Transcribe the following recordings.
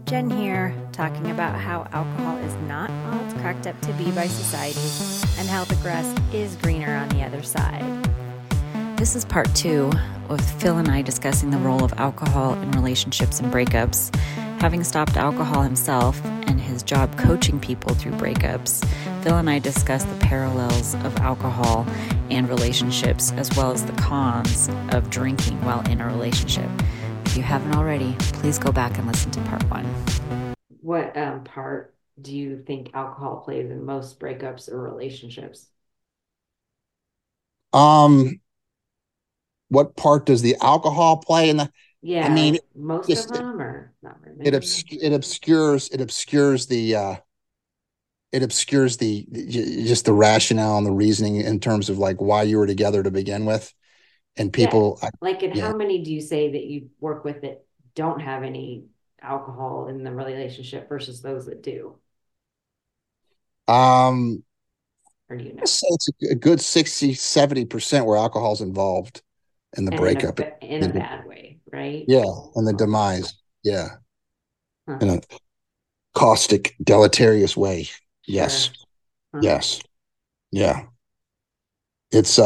Jen here, talking about how alcohol is not all it's cracked up to be by society and how the grass is greener on the other side. This is part 2 with Phil and I discussing the role of alcohol in relationships and breakups. Having stopped alcohol himself and his job coaching people through breakups, Phil and I discussed the parallels of alcohol and relationships, as well as the cons of drinking while in a relationship. If you haven't already, please go back and listen to part 1. What part do you think alcohol plays in most breakups or relationships? What part does the alcohol play in the? I Yeah, mean, like most of just them, or not very it many? obs- it obscures just the rationale and the reasoning in terms of like why you were together to begin with, and Yeah, people, like, and yeah. how many do you say that you work with that don't have any alcohol in the relationship versus those that do? Um, Or do you I'd know? say it's a good 60-70% where alcohol's involved in the And in breakup. a bad way, right? Yeah, and the Okay. demise. Yeah, Huh. in a caustic, deleterious way. Yes, Sure. Huh. yes, yeah. It's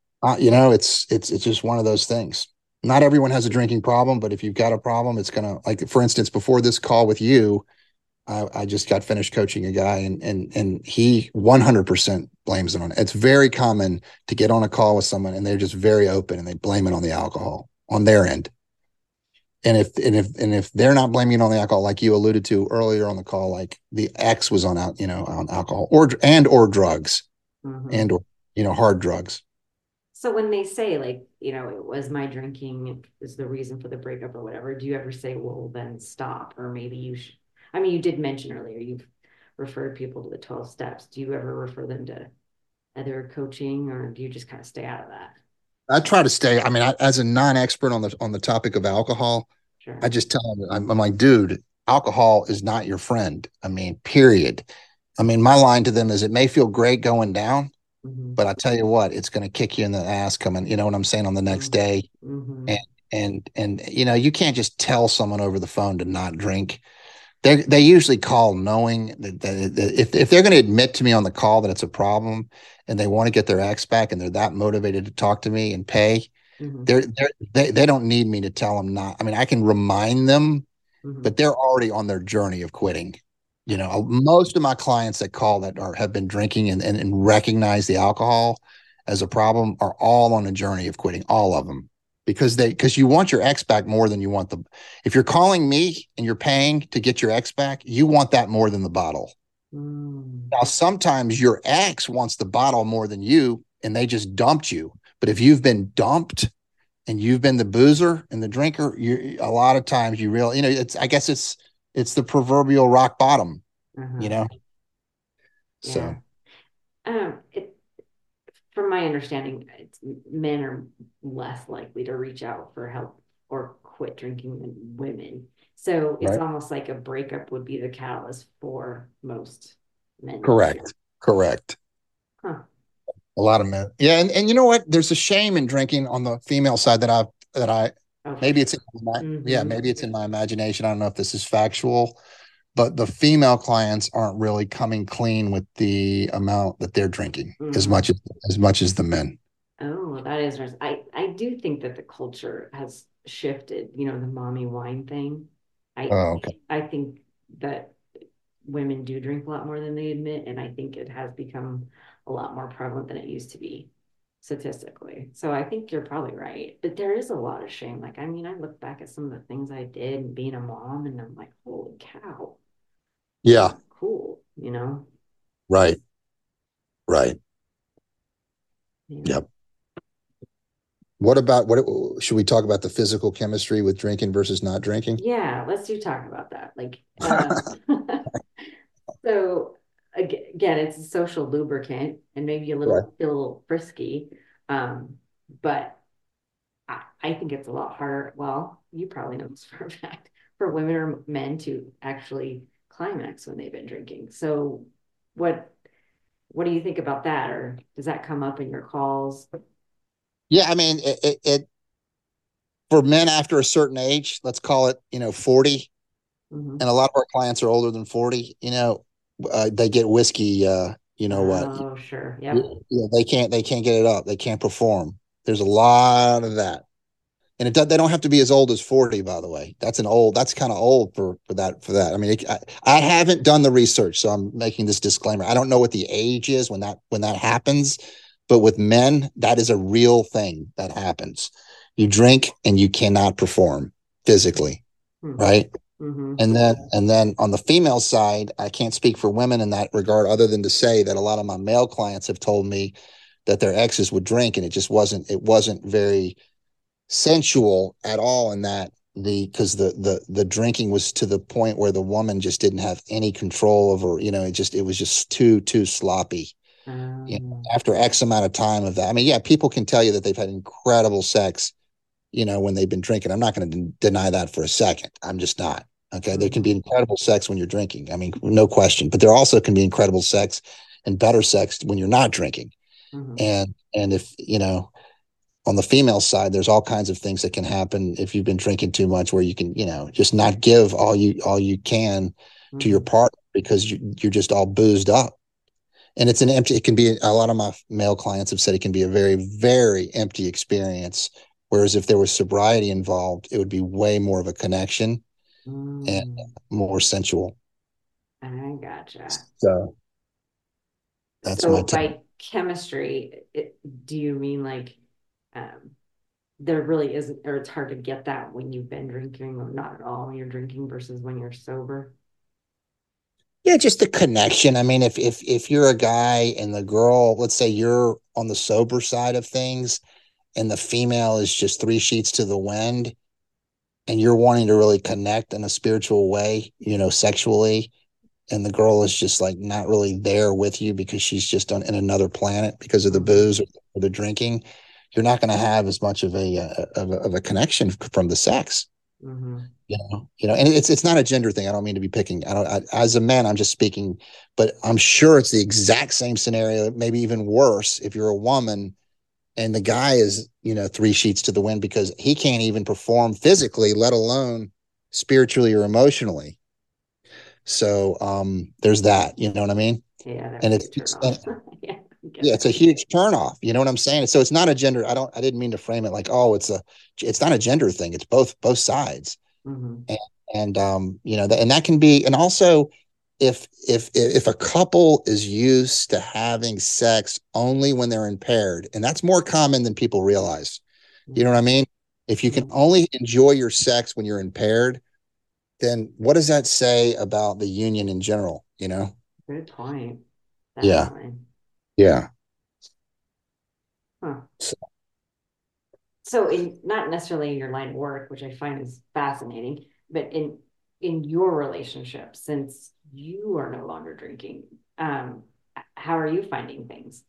it's just one of those things. Not everyone has a drinking problem, but if you've got a problem, it's gonna, like, for instance, before this call with you, I just got finished coaching a guy, and he 100% blames it on it. It's very common to get on a call with someone and they're just very open and they blame it on the alcohol on their end. And if they're not blaming it on the alcohol, like you alluded to earlier on the call, like the X was on on alcohol or drugs Hmm. and or hard drugs. So when they say, like, it was my drinking is the reason for the breakup or whatever, do you ever say, well, then stop? Or maybe you should, I mean, you did mention earlier you've referred people to the 12 steps. Do you ever refer them to other coaching, or do you just kind of stay out of that? I try to stay. I mean, as a non-expert on the topic of alcohol, I Sure. just tell them, I'm like, dude, alcohol is not your friend. I mean, period. I mean, my line to them is, it may feel great going down, Mm-hmm. but I tell you what, it's going to kick you in the ass coming. You know what I'm saying, on the next day. Mm-hmm. And you can't just tell someone over the phone to not drink. They usually call knowing that if they're going to admit to me on the call that it's a problem and they want to get their ex back and they're that motivated to talk to me and pay, Mm-hmm. they don't need me to tell them not. I mean, I can remind them, Mm-hmm. but they're already on their journey of quitting. Most of my clients that call that have been drinking and recognize the alcohol as a problem are all on a journey of quitting, all of them, because you want your ex back more than you want the. If you're calling me and you're paying to get your ex back, you want that more than the bottle. Mm-hmm. Now, sometimes your ex wants the bottle more than you, and they just dumped you. But if you've been dumped and you've been the boozer and the drinker, you a lot of times you really, it's I guess it's the proverbial rock bottom, you Uh-huh. know. Yeah. So It, from my understanding, men are less likely to reach out for help or quit drinking than women. So it's right, almost like a breakup would be the catalyst for most men to do. correct, correct. Huh. A lot of men, yeah, and you know what? There's a shame in drinking on the female side that I Oh, for maybe it's sure. in my, yeah, Mm-hmm. maybe it's in my imagination. I don't know if this is factual, but the female clients aren't really coming clean with the amount that they're drinking Mm. as much as the men. Oh, that is nice. I do think that the culture has shifted, the mommy wine thing. I Oh, okay. I think that women do drink a lot more than they admit, and I think it has become a lot more prevalent than it used to be statistically. So I think you're probably right. But there is a lot of shame. Like, I mean, I look back at some of the things I did and being a mom, and I'm like, holy cow, that Yeah, wasn't cool. right, right. Yeah. Yep. What should we talk about the physical chemistry with drinking versus not drinking? Yeah, let's do talk about that. Like, so again, it's a social lubricant and maybe Right. feel a little frisky. Um, but I think it's a lot harder. Well, you probably know this for a fact, for women or men to actually climax when they've been drinking. So what what do you think about that? Or does that come up in your calls? Yeah, I mean, it for men after a certain age, let's call it, 40. Mhm. and a lot of our clients are older than 40, they get whiskey, you know what, Oh, sure. Yep. yeah, they can't get it up. They can't perform. There's a lot of that. And they don't have to be as old as 40, by the way. That's kind of old for that. I mean, I haven't done the research, so I'm making this disclaimer. I don't know what the age is when that happens, but with men, that is a real thing that happens. You drink and you cannot perform physically, Hmm. right? Mm-hmm. And then on the female side, I can't speak for women in that regard, other than to say that a lot of my male clients have told me that their exes would drink, and it wasn't very sensual at all, in that because the drinking was to the point where the woman just didn't have any control over, it was just too sloppy. Um, After X amount of time of that, I mean, yeah, people can tell you that they've had incredible sex, when they've been drinking. I'm not going to deny that for a second. I'm just not. Okay. There can be mhm. incredible sex when you're drinking. I mean, no question. But there also can be incredible sex and better sex when you're not drinking. Mhm. And if, on the female side, there's all kinds of things that can happen if you've been drinking too much, where you can, just not give all you can to your Mhm. partner, because you're just all boozed up. And it can be, a lot of my male clients have said it can be a very, very empty experience. Whereas if there was sobriety involved, it would be way more of a connection and Mm, more sensual. I gotcha. So that's So my take. by chemistry, do you mean like um, there really isn't, or it's hard to get that when you've been drinking, or not at all when you're drinking versus when you're sober? Yeah, just the connection. I mean, if you're a guy and the girl, let's say you're on the sober side of things, and the female is just three sheets to the wind, and you're wanting to really connect in a spiritual way, sexually, and the girl is just like not really there with you because she's just in another planet because of the Hmm. booze or the drinking, you're not going to have as much of a connection from the sex. Hmm. And it's not a gender thing. I don't mean to be picking. As a man, I'm just speaking, but I'm sure it's the exact same scenario, maybe even worse if you're a woman and the guy is, three sheets to the wind because he can't even perform physically, let alone spiritually or emotionally. So there's that, you know what I mean? Yeah, that And would be a turn off. Yeah, I get yeah, it. it's a huge turnoff. You know what I'm saying? So it's not a gender. I didn't mean to frame it like, oh, it's not a gender thing. It's both sides. Hmm. And that can be, and also if a couple is used to having sex only when they're impaired, and that's more common than people realize. You know what I mean? If you can Hmm. only enjoy your sex when you're impaired, then what does that say about the union in general? Good point. Yeah, Definitely. yeah. Huh. So So in not necessarily in your line of work, which I find is fascinating, but in your relationship, since you are no longer drinking, how are you finding things?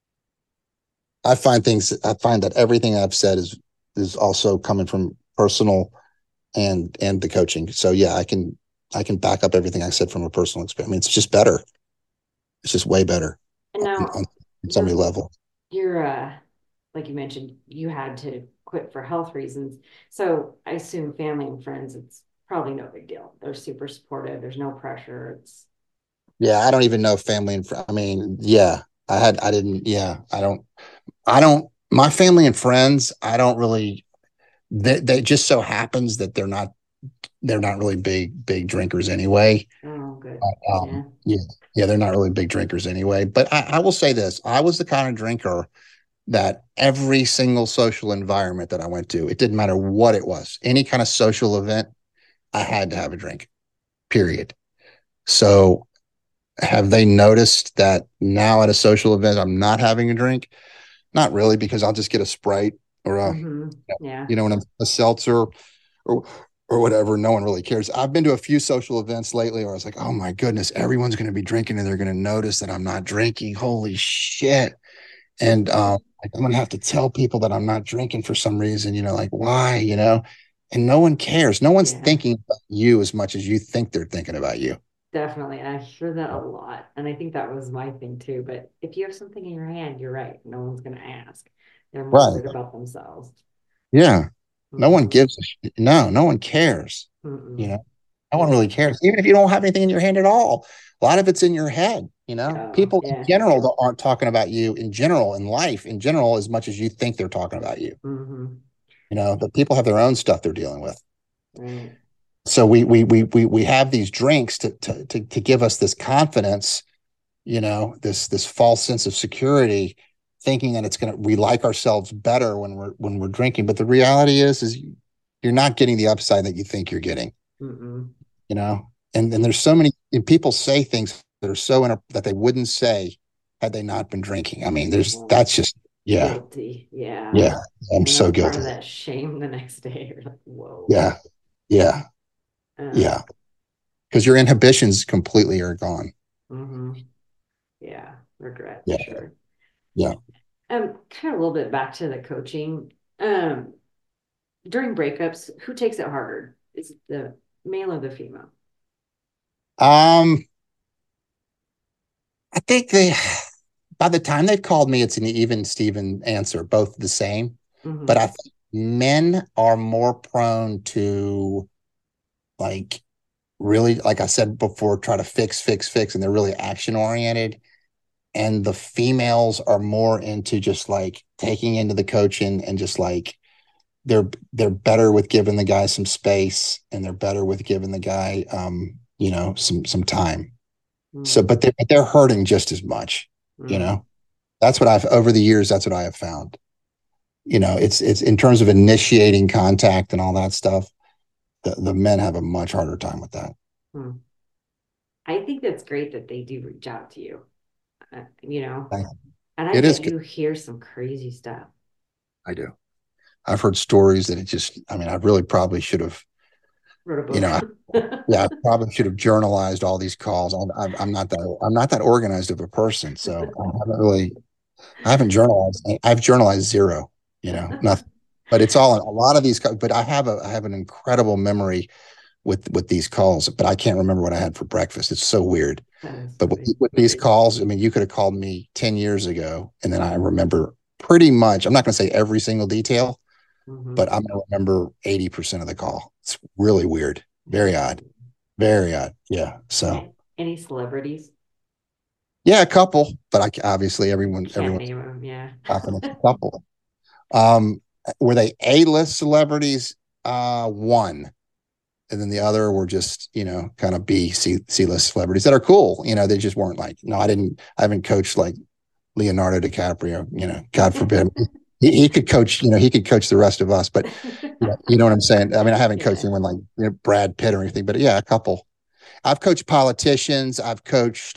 I find that everything I've said is also coming from personal and the coaching. So yeah, I can back up everything I said from a personal experience. I mean, it's just better. It's just way better And on now so many you're levels. you're like you mentioned, you had to quit for health reasons. So I assume family and friends, it's probably no big deal. They're super supportive. There's no pressure. It's Yeah, I don't even know family and I mean, yeah, I didn't, yeah, I don't, my family and friends, I don't really, they just so happens that they're not really big drinkers anyway. oh good. Yeah. Yeah, yeah, they're not really big drinkers anyway. But I will say this: I was the kind of drinker that every single social environment that I went to, it didn't matter what it was, any kind of social event, I had to have a drink. Period. So, have they noticed that now at a social event I'm not having a drink? Not really, because I'll just get a Sprite or Hmm. Yeah. when a seltzer or whatever. No one really cares. I've been to a few social events lately where I was like, oh my goodness, everyone's going to be drinking and they're going to notice that I'm not drinking. Holy shit. And like, I'm going to have to tell people that I'm not drinking for some reason, like why, and no one cares. No one's Yeah. thinking about you as much as you think they're thinking about you. Definitely. I hear that a lot. And I think that was my thing too. But if you have something in your hand, you're right. No one's going to ask. They're more Right. worried about themselves. Yeah. No one Hmm. gives a shit. No one cares, you Mm-mm. know? No one really cares. Even if you don't have anything in your hand at all, a lot of it's in your head. Oh, People in yeah. general aren't talking about you in general, in life in general, as much as you think they're talking about you. Mm-hmm. But people have their own stuff they're dealing with. Right. So we have these drinks to give us this confidence, this false sense of security, thinking that we like ourselves better when we're drinking. But the reality is you're not getting the upside that you think you're getting. Mm-mm. And there's so many people say things that are that they wouldn't say had they not been drinking. I mean, that's just, yeah, Guilty. Yeah. yeah, I'm And so that's part guilty. of that shame the next day. You're like, whoa. Yeah, yeah, Um, yeah, because your inhibitions completely are gone. mm-hmm. Yeah. Regret for Yeah, sure. yeah. Kind of a little bit back to the coaching. During breakups, who takes it harder? Is it the male or the female? um I think by the time they've called me, it's an even Steven answer, both the same. But Mm-hmm. I think men are more prone to, like, really, like I said before, try to fix, and they're really action oriented. And the females are more into just like taking into the coaching, and just like they're better with giving the guy some space, and they're better with giving the guy some time. So, Mm-hmm. but they're hurting just as much, you Mm-hmm. know. That's what I've over the years. That's what I have found. It's in terms of initiating contact and all that stuff. The men have a much harder time with that. Mm-hmm. I think that's great that they do reach out to you, and I It is bet good. you hear some crazy stuff. I do. I've heard stories that I mean, I really probably should have, Wrote a you know, book. yeah, I probably should have journalized all these calls. I'm not that organized of a person, so I haven't journalized. I've journalized zero, nothing. But it's all a lot of these. But I have an incredible memory with these calls. But I can't remember what I had for breakfast. It's so weird. That is But funny. with these calls, I mean, you could have called me 10 years ago, and then I remember pretty much. I'm not going to say every single detail, Mm-hmm. but I'm going to remember 80% of the call. It's really weird. Very odd. Very odd. Yeah. So Any celebrities? yeah, a couple, but obviously Can't everyone's name them. Yeah. talking a couple. Um, were they A-list celebrities? One, and then the other were just, kind of C-list celebrities that are cool. They just weren't like, no, I haven't coached like Leonardo DiCaprio, God forbid. He could coach, he could coach the rest of us, but you know what I'm saying? I mean, I haven't coached Yeah. anyone like Brad Pitt or anything, but yeah, a couple. I've coached politicians. I've coached,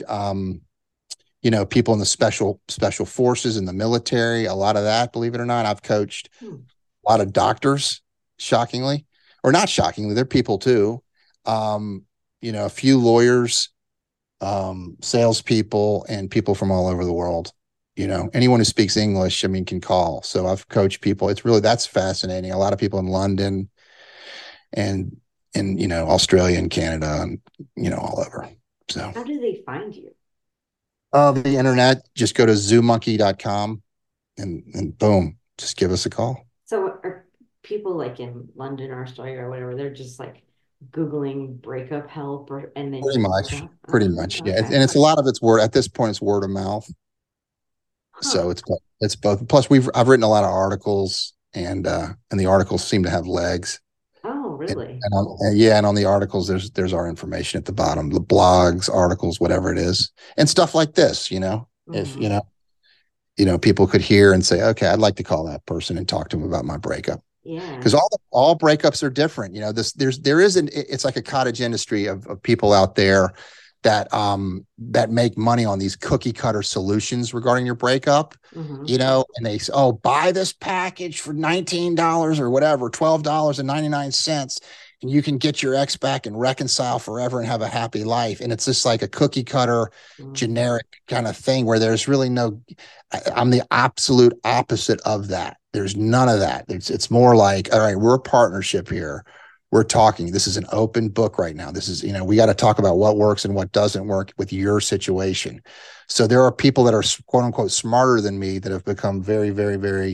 people in the special forces in the military, a lot of that, believe it or not. I've coached Hmm. a lot of doctors, shockingly, or not shockingly, they're people too. A few lawyers, salespeople, and people from all over the world. Anyone who speaks English, I mean, can call. So I've coached people. That's fascinating. A lot of people in London and Australia and Canada and, all over. So How do they find you? the internet, just go to zoomonkey.com and boom, just give us a call. So are people like in London or Australia or whatever, they're just like Googling breakup help and then Pretty you pull it much, up? pretty Oh, much. Yeah. okay. And it's a lot of it's word at this point, it's word of mouth. Huh. So it's both. Plus I've written a lot of articles, and the articles seem to have legs. Oh, And, really? and on the articles, there's our information at the bottom, the blogs, articles, whatever it is, and stuff like this. If Mm-hmm. people could hear and say, okay, I'd like to call that person and talk to them about my breakup, Yeah. because all breakups are different. There is it's like a cottage industry of people out there that make money on these cookie cutter solutions regarding your breakup, Mm-hmm. and they say, oh, buy this package for $19 or whatever, $12.99, and you can get your ex back and reconcile forever and have a happy life. And it's just like a cookie cutter Mm-hmm. generic kind of thing where there's really no. I'm the absolute opposite of that. There's none of that. It's more like, all right, we're a partnership here. We're talking. This is an open book right now. This is, we got to talk about what works and what doesn't work with your situation. So there are people that are quote unquote smarter than me that have become very, very, very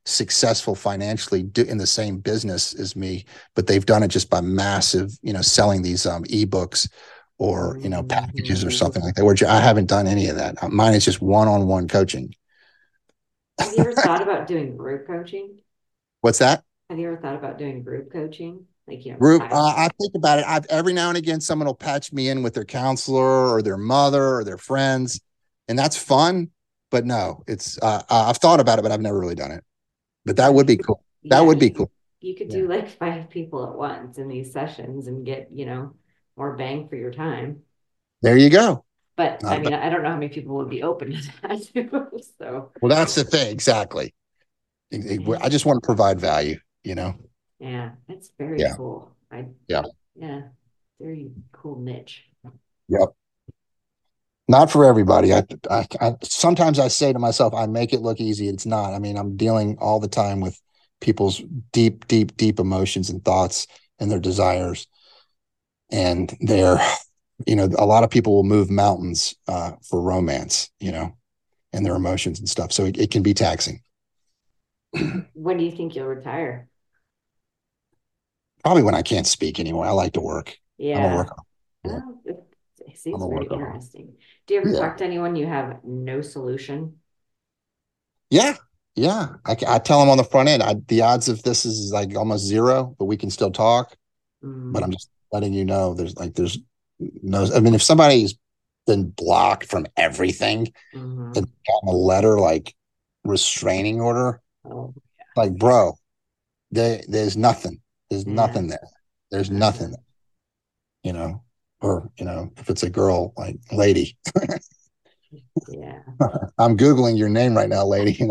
successful financially in the same business as me, but they've done it just by massive, selling these ebooks or, packages or something like that, where I haven't done any of that. Mine is just one-on-one coaching. Have you ever thought about doing group coaching? What's that? Have you ever thought about doing group coaching? Like, Group, I think about it. Every now and again, someone will patch me in with their counselor or their mother or their friends, and that's fun. But no, it's I've thought about it, but I've never really done it. But that would be cool. That would be cool. You could do like 5 people at once in these sessions and get, more bang for your time. There you go. But I mean, I don't know how many people would be open to that. So, well, that's the thing. Exactly. I just want to provide value, Yeah, that's very cool. Yeah, very cool niche. Yep. Not for everybody. I sometimes I say to myself, I make it look easy. It's not. I mean, I'm dealing all the time with people's deep emotions and thoughts and their desires. And they're, a lot of people will move mountains for romance, and their emotions and stuff. So it can be taxing. When do you think you'll retire? Probably when I can't speak anymore. I like to work. Yeah. I'm a worker. Well, it seems very interesting. Do you ever talk to anyone you have no solution? Yeah. I tell them on the front end, the odds of this is like almost zero, but we can still talk. But I'm just letting you know, there's no, I mean, if somebody's been blocked from everything and gotten a letter like restraining order, like, bro, there's nothing. There's nothing there. There's nothing there, or, if it's a girl, like, lady. Yeah. I'm Googling your name right now, lady. And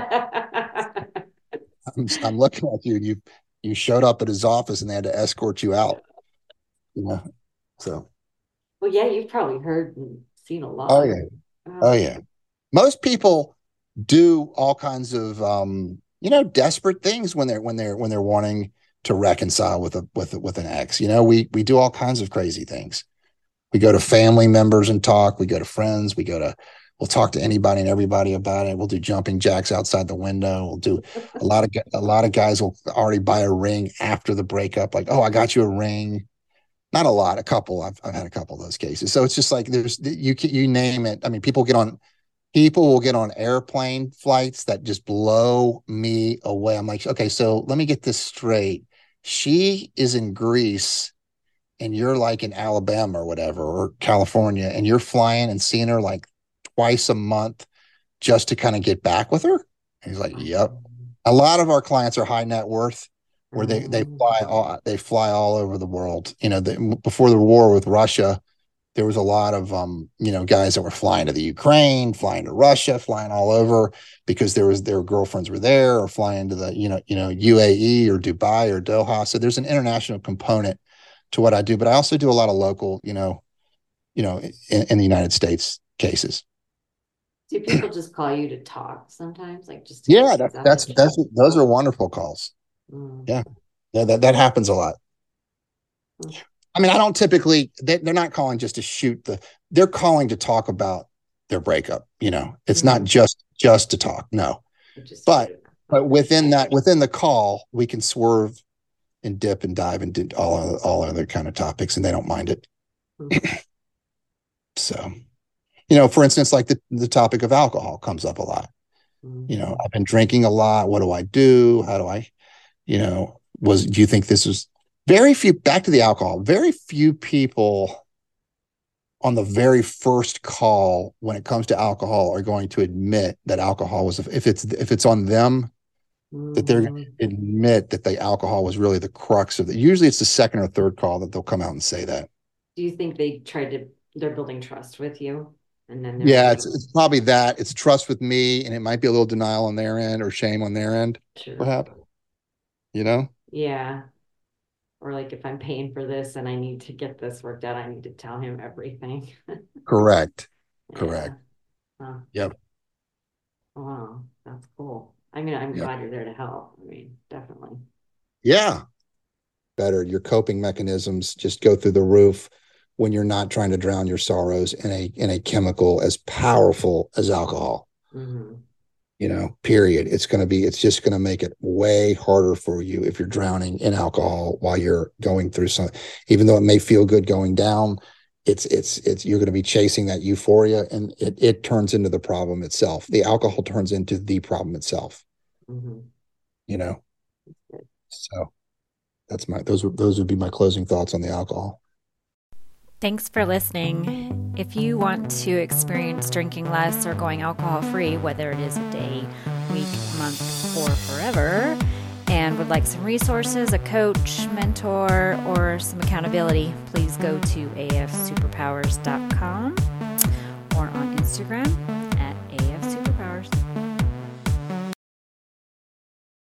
I'm looking at you. You showed up at his office and they had to escort you out. So. Well, yeah, you've probably heard and seen a lot. Oh yeah. Most people do all kinds of desperate things when they're wanting to reconcile with an ex. We do all kinds of crazy things. We go to family members and talk. We go to friends. We'll talk to anybody and everybody about it. We'll do jumping jacks outside the window. We'll do a lot of guys will already buy a ring after the breakup. Like, oh, I got you a ring. Not a lot, a couple. I've had a couple of those cases. So it's just like you name it. I mean, people will get on airplane flights that just blow me away. I'm like, okay, so let me get this straight. She is in Greece and you're like in Alabama or whatever, or California, and you're flying and seeing her like twice a month just to kind of get back with her. And he's like, yep. A lot of our clients are high net worth, where they fly all over the world. Before the war with Russia, there was a lot of guys that were flying to the Ukraine, flying to Russia, flying all over because their girlfriends were there, or flying to the UAE or Dubai or Doha. So there's an international component to what I do, but I also do a lot of local, in the United States cases. Do people just call you to talk sometimes, like just? Yeah, those are wonderful calls. Yeah, that happens a lot. I mean, I don't typically, they're not calling just to shoot they're calling to talk about their breakup. It's not just to talk. No, but within the call, we can swerve and dip and dive and do all other kind of topics, and they don't mind it. So, for instance, like the topic of alcohol comes up a lot. I've been drinking a lot. What do I do? How do I, do you think this was back to the alcohol, very few people on the very first call when it comes to alcohol are going to admit that alcohol was, if it's on them, that they're going to admit that the alcohol was really the crux of it. Usually it's the second or third call that they'll come out and say that. Do you think they're building trust with you? And then it's probably that. It's trust with me, and it might be a little denial on their end or shame on their end. Sure. Perhaps. Yeah. Or like, if I'm paying for this and I need to get this worked out, I need to tell him everything. Correct. Yeah. Correct. Huh. Yep. Wow, that's cool. I mean, I'm glad you're there to help. I mean, definitely. Yeah. Better. Your coping mechanisms just go through the roof when you're not trying to drown your sorrows in a chemical as powerful as alcohol. period. It's just going to make it way harder for you if you're drowning in alcohol while you're going through even though it may feel good going down, it's you're going to be chasing that euphoria, and it turns into the problem itself. The alcohol turns into the problem itself. Mhm. So those would be my closing thoughts on the alcohol. Thanks for listening. If you want to experience drinking less or going alcohol free, whether it is a day, week, month, or forever, and would like some resources, a coach, mentor, or some accountability, please go to afsuperpowers.com or on Instagram